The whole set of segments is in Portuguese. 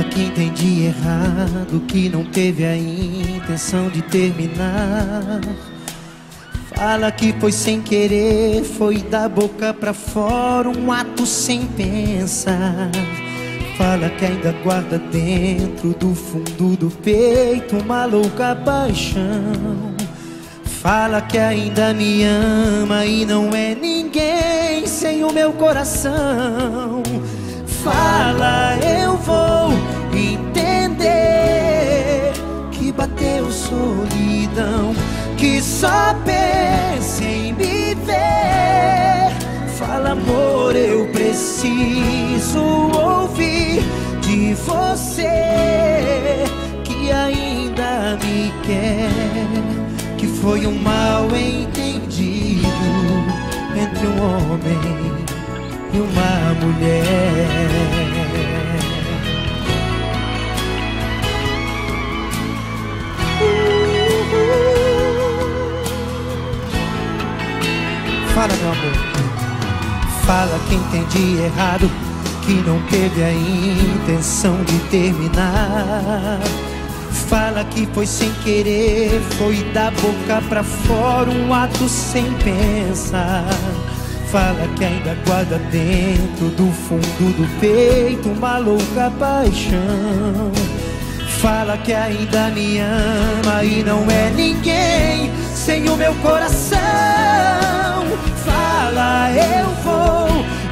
que entendi errado, que não teve a intenção de terminar. Fala que foi sem querer, foi da boca pra fora, um ato sem pensar. Fala que ainda guarda dentro do fundo do peito uma louca paixão. Fala que ainda me ama e não é ninguém sem o meu coração. Fala, eu vou entender que bateu solidão, que só pensa em me ver. Fala, amor, eu preciso ouvir de você que ainda me quer, que foi um mal entendido entre um homem e uma mulher. Fala, meu amor. Fala que entendi errado, que não teve a intenção de terminar. Fala que foi sem querer, foi da boca pra fora, um ato sem pensar. Fala que ainda guarda dentro do fundo do peito uma louca paixão. Fala que ainda me ama e não é ninguém sem o meu coração. Fala, eu vou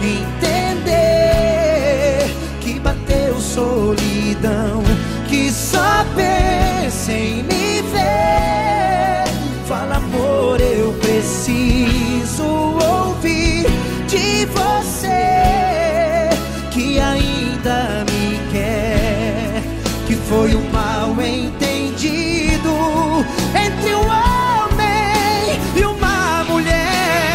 entender que bateu solidão, que só pensa em me ver. Fala, amor, eu preciso ouvir de você que ainda me quer, que foi um mal entendido entre um homem e uma mulher.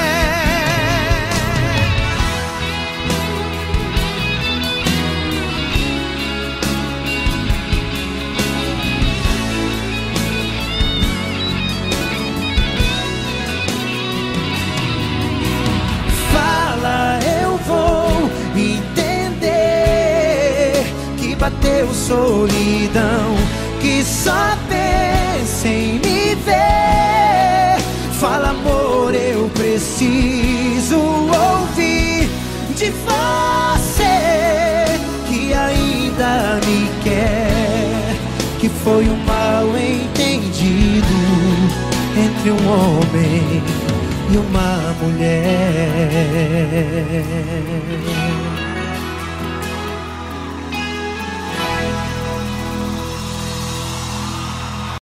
Bateu solidão, que só pensa em me ver. Fala, amor, eu preciso ouvir de você que ainda me quer, que foi um mal entendido entre um homem e uma mulher.